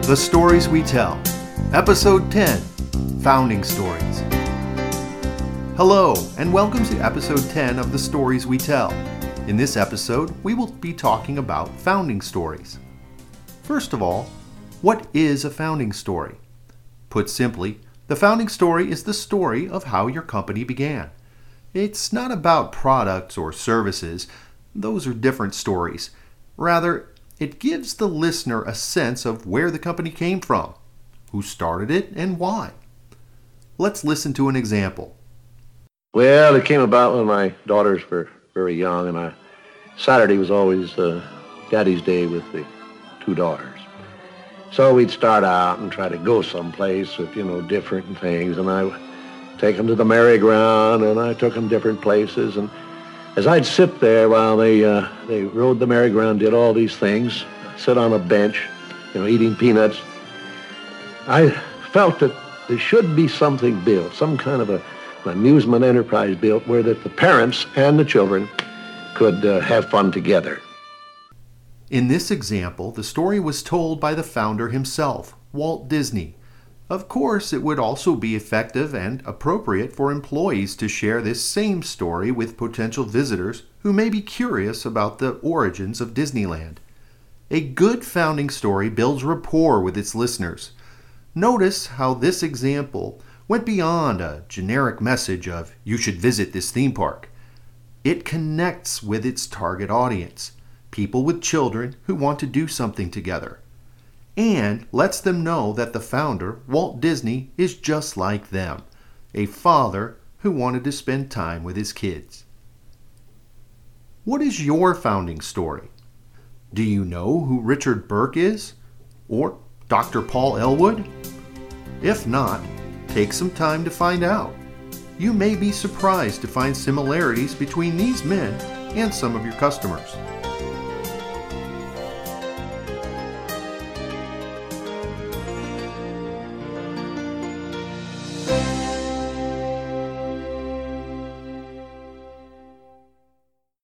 The Stories We Tell, Episode 10, Founding Stories. Hello, and welcome to Episode 10 of The Stories We Tell. In this episode, we will be talking about founding stories. First of all, what is a founding story? Put simply, the founding story is the story of how your company began. It's not about products or services. Those are different stories. Rather, it gives the listener a sense of where the company came from, who started it, and why. Let's listen to an example. Well, it came about when my daughters were very young, and Saturday was always Daddy's Day with the two daughters. So we'd start out and try to go someplace with, different things, and I take them to the merry-go-round, and I took them different places, and as I'd sit there while they rode the merry-go-round, did all these things, sit on a bench, eating peanuts, I felt that there should be something built, some kind of an amusement enterprise built where that the parents and the children could have fun together. In this example, the story was told by the founder himself, Walt Disney. Of course, it would also be effective and appropriate for employees to share this same story with potential visitors who may be curious about the origins of Disneyland. A good founding story builds rapport with its listeners. Notice how this example went beyond a generic message of, "You should visit this theme park." It connects with its target audience, people with children who want to do something together, and lets them know that the founder, Walt Disney, is just like them, a father who wanted to spend time with his kids. What is your founding story? Do you know who Richard Burke is? Or Dr. Paul Ellwood? If not, take some time to find out. You may be surprised to find similarities between these men and some of your customers.